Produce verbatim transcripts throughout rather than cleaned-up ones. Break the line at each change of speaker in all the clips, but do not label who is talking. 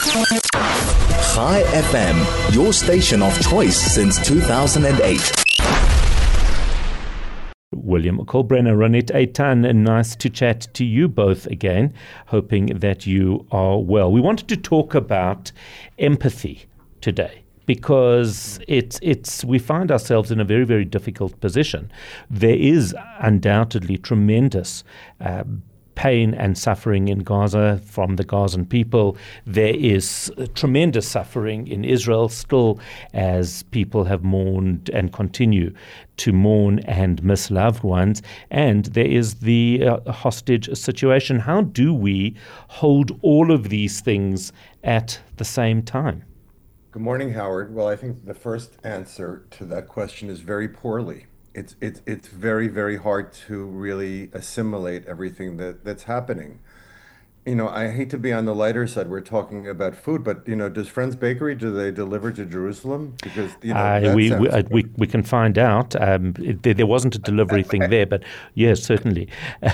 Chai F M, your station of choice since two thousand eight.
William Kolbrenner, Ronit Eitan, nice to chat to you both again, hoping that you are well. We wanted to talk about empathy today, because it's it's we find ourselves in a very, very difficult position. There is undoubtedly tremendous uh, pain and suffering in Gaza from the Gazan people. There is tremendous suffering in Israel still, as people have mourned and continue to mourn and miss loved ones. And there is the uh, hostage situation. How do we hold all of these things at the same time?
Good morning, Howard. Well, I think the first answer to that question is very poorly. It's it's it's very, very hard to really assimilate everything that, that's happening. You know, I hate to be on the lighter side. We're talking about food, but you know, does Friends Bakery, do they deliver to Jerusalem? Because you know,
uh,
that
we
sounds
we, uh, we we can find out. Um, it, there, there wasn't a delivery thing there, but yes, certainly.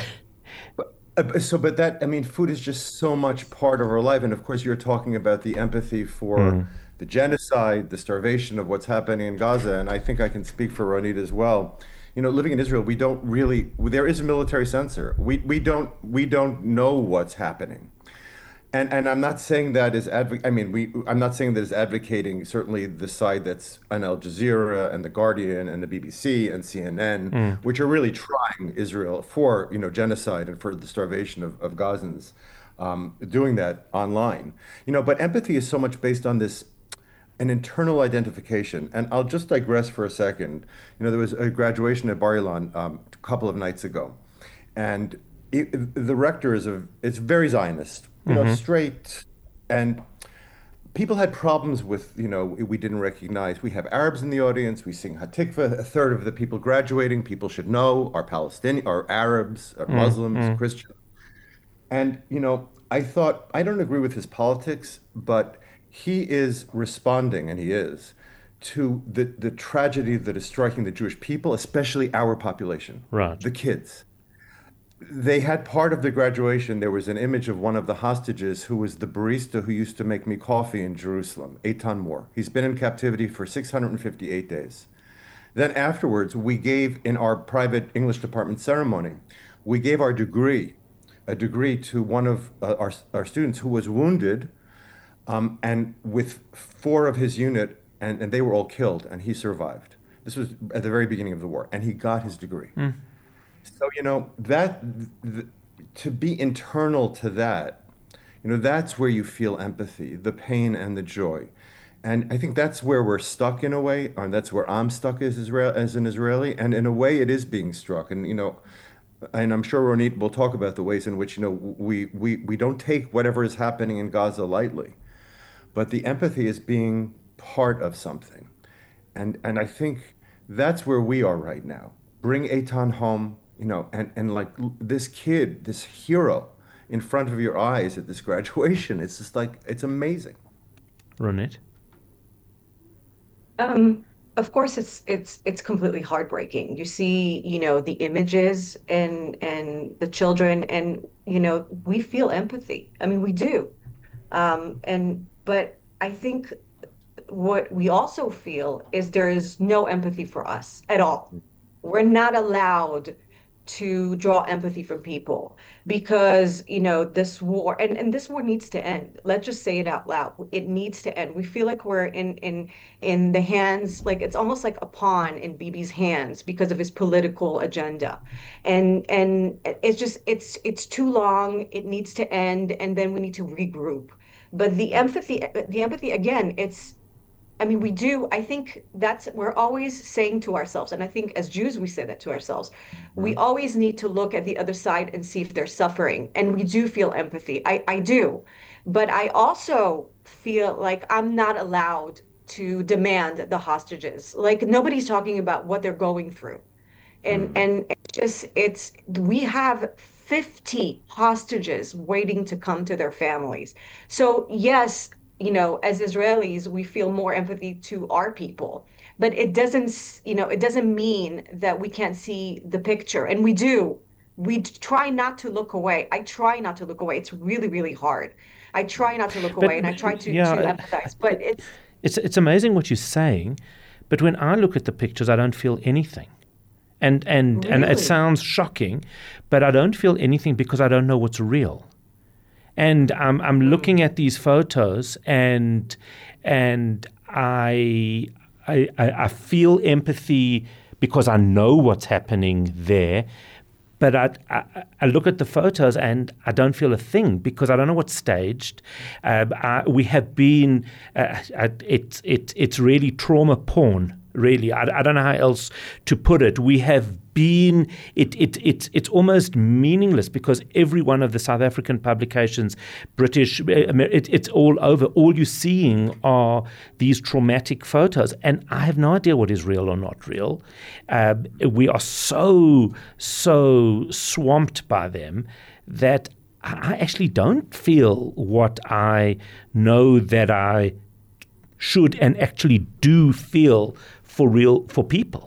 Uh, So, but that, I mean, food is just so much part of our life. And of course, you're talking about the empathy for
Mm.
the genocide, the starvation of what's happening in Gaza. And I think I can speak for Ronit as well. You know, living in Israel, we don't really, there is a military censor. We, we don't, we don't know what's happening. And, and I'm not saying that is adv- I mean, we, I'm not saying that is advocating certainly the side that's on Al Jazeera and The Guardian and the B B C and C N N, which are really trying Israel for, you know, genocide and for the starvation of, of Gazans, um, doing that online. You know, but empathy is so much based on this, an internal identification. And I'll just digress for a second. You know, there was a graduation at Bar Ilan um, a couple of nights ago, and it, the rector is a, it's very Zionist, you know, straight, and people had problems with, you know, we didn't recognize, we have Arabs in the audience, we sing Hatikva, a third of the people graduating, people should know, are Palestinian, are Arabs, are Muslims, Christians. And, you know, I thought, I don't agree with his politics, but he is responding, and he is, to the, the tragedy that is striking the Jewish people, especially our population,
Right.
the kids. They had part of the graduation, there was an image of one of the hostages who was the barista who used to make me coffee in Jerusalem, Eitan Moore. He's been in captivity for six hundred fifty-eight days. Then afterwards, we gave, in our private English department ceremony, we gave our degree, a degree to one of uh, our, our students who was wounded, um, and with four of his unit, and, and they were all killed, and he survived. This was at the very beginning of the war, and he got his degree. So, you know, that th- to be internal to that, you know, that's where you feel empathy, the pain and the joy. And I think that's where we're stuck in a way, or that's where I'm stuck as Israel, as an Israeli. And in a way, it is being struck. And, you know, and I'm sure Ronit will talk about the ways in which, you know, we, we, we don't take whatever is happening in Gaza lightly. But the empathy is being part of something. And, and I think that's where we are right now. Bring Eitan home. You know, and, and like this kid, this hero in front of your eyes at this graduation, it's just like, it's amazing.
Ronit?
Um, of course, it's it's it's completely heartbreaking. You see, you know, the images and and the children, and you know, we feel empathy. I mean, we do. Um, and but I think what we also feel is there is no empathy for us at all. We're not allowed to draw empathy from people because, you know, this war and, and this war needs to end. Let's just say it out loud. It needs to end. We feel like we're in in in the hands, like it's almost like a pawn in Bibi's hands because of his political agenda. And and it's just it's it's too long. It needs to end, and then we need to regroup. But the empathy the empathy again, it's I mean, we do. I think that's, we're always saying to ourselves, and I think as Jews, we say that to ourselves, we always need to look at the other side and see if they're suffering. And we do feel empathy. I, I do. But I also feel like I'm not allowed to demand the hostages. Like nobody's talking about what they're going through. And, and it's just, it's, we have fifty hostages waiting to come to their families. So yes, you know, as Israelis, we feel more empathy to our people, but it doesn't, you know, it doesn't mean that we can't see the picture. And we do. We try not to look away. I try not to look away. It's really, really hard. I try not to look
But
away and I try to,
yeah,
to empathize, but it's,
it's it's amazing what you're saying, but when I look at the pictures, I don't feel anything. And and, and it
Really?
sounds shocking, but I don't feel anything because I don't know what's real. And I'm I'm looking at these photos, and and I I I I feel empathy because I know what's happening there. But I, I, I look at the photos and I don't feel a thing because I don't know what's staged. Uh, I, we have been, uh, it's it, it's really trauma porn, really. I, I don't know how else to put it. We have been, it, it, it, it's almost meaningless because every one of the South African publications, British, it, it's all over. All you're seeing are these traumatic photos. And I have no idea what is real or not real. Uh, we are so, so swamped by them that I actually don't feel what I know that I should and actually do feel for real, for people.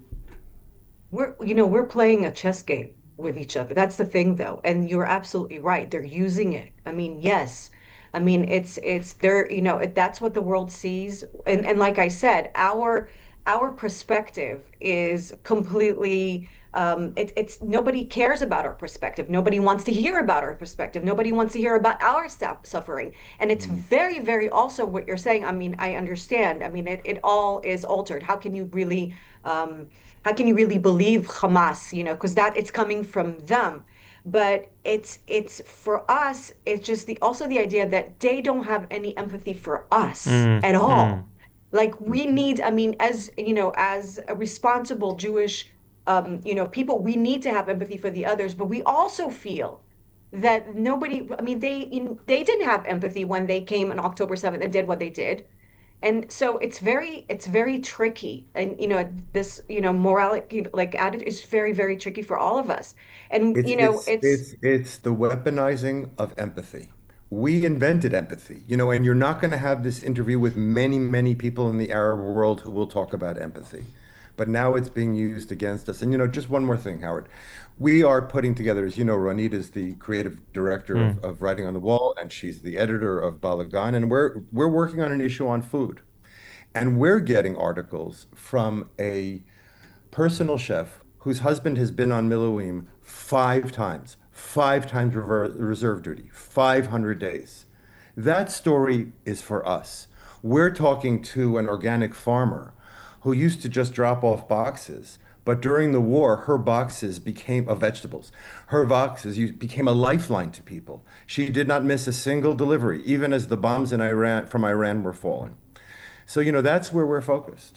we're, you know, we're playing a chess game with each other. That's the thing, though. And you're absolutely right. They're using it. I mean, yes. I mean, it's it's there, you know, it, that's what the world sees. And and like I said, our our perspective is completely um, it, it's nobody cares about our perspective. Nobody wants to hear about our perspective. Nobody wants to hear about our stuff, suffering. And it's very, very also what you're saying. I mean, I understand. I mean, it, it all is altered. How can you really um, how can you really believe Hamas? You know, because that it's coming from them. But it's it's for us, it's just the also the idea that they don't have any empathy for us
Mm,
at all.
mm.
Like we need, I mean, as you know, as a responsible Jewish um, you know, people, we need to have empathy for the others, but we also feel that nobody, I mean, they in, they didn't have empathy when they came on October seventh and did what they did. And so it's very it's very tricky. And you know, this, you know, morality like attitude is very, very tricky for all of us. And
It's
you know,
it's
it's
it's it's the weaponizing of empathy. We invented empathy, you know, and you're not going to have this interview with many, many people in the Arab world who will talk about empathy. But now it's being used against us. And you know, just one more thing, Howard. We are putting together, as you know, Ronit is the creative director
Mm.
of, of Writing on the Wall, and she's the editor of Balagan, and we're we're working on an issue on food. And we're getting articles from a personal chef whose husband has been on Miluim five times, five times rever- reserve duty, five hundred days. That story is for us. We're talking to an organic farmer who used to just drop off boxes, but during the war, her boxes became of vegetables. Her boxes u- became a lifeline to people. She did not miss a single delivery, even as the bombs in Iran from Iran were falling. So, you know, that's where we're focused.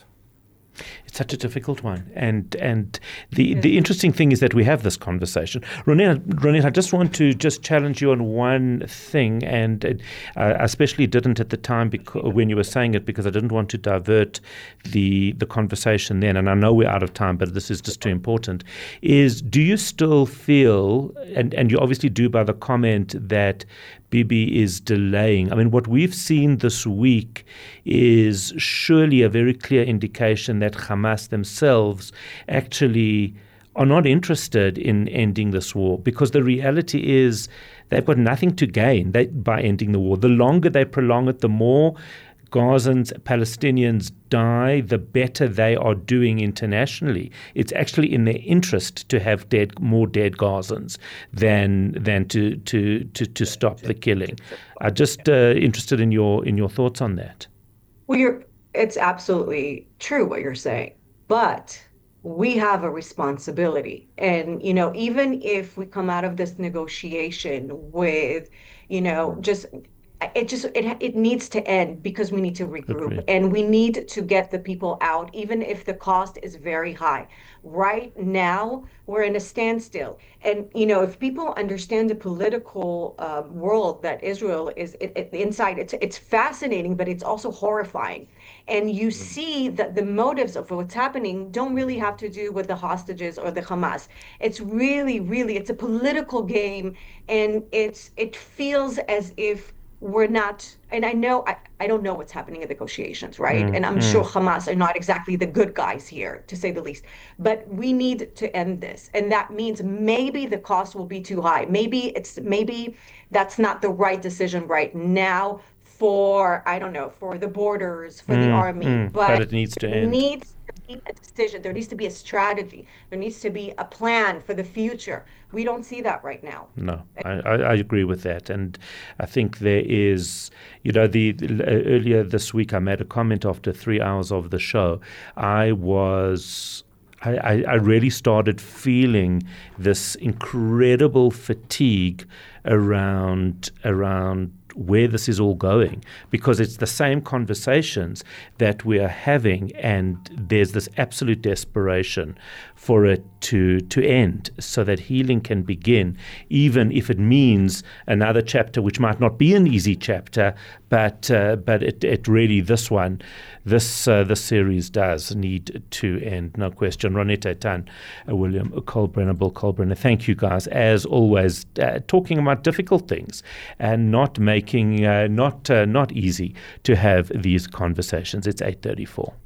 It's such a difficult one. And and the, the interesting thing is that we have this conversation. Ronit, Ronit, I just want to just challenge you on one thing, and uh, I especially didn't at the time because, when you were saying it, because I didn't want to divert the the conversation then, and I know we're out of time, but this is just too important, is do you still feel, and, and you obviously do by the comment that Bibi is delaying. I mean, what we've seen this week is surely a very clear indication that Hamas themselves actually are not interested in ending this war, because the reality is they've got nothing to gain they, by ending the war. The longer they prolong it, the more Gazans, Palestinians die, the better they are doing internationally. It's actually in their interest to have dead, more dead Gazans than than to to to, to stop the killing. I'm just uh, interested in your in your thoughts on that.
well, you're it's absolutely true what you're saying, but we have a responsibility. And, you know, even if we come out of this negotiation with, you know, just it just it it needs to end because we need to regroup
Agreed.
and we need to get the people out, even if the cost is very high. Right now, we're in a standstill. And, you know, if people understand the political uh, world that Israel is it, it, inside, it's it's fascinating, but it's also horrifying. And you see that the motives of what's happening don't really have to do with the hostages or the Hamas. It's really, really, it's a political game, and it's it feels as if we're not, and I know, I, I don't know what's happening in negotiations, right?
Mm,
And I'm
mm.
sure Hamas are not exactly the good guys here, to say the least. But we need to end this. And that means maybe the cost will be too high. Maybe it's, maybe that's not the right decision right now for, I don't know, for the borders, for the
Mm,
army.
mm.
But
But it needs to
there
end.
needs to be a decision. There needs to be a strategy. There needs to be a plan for the future. We don't see that right now.
No, I, I, I agree with that. And I think there is, you know, the, the earlier this week I made a comment after three hours of the show. I was, I, I, I really started feeling this incredible fatigue around around where this is all going, because it's the same conversations that we are having, and there's this absolute desperation for it to to end so that healing can begin, even if it means another chapter, which might not be an easy chapter, but uh, but it, it really, this one, this uh, this series does need to end, no question. Ronit Eitan, uh, William Kolbrenner, Bill Kolbrenner, thank you guys, as always, uh, talking about difficult things and not making, uh, not uh, not easy to have these conversations. It's eight thirty-four.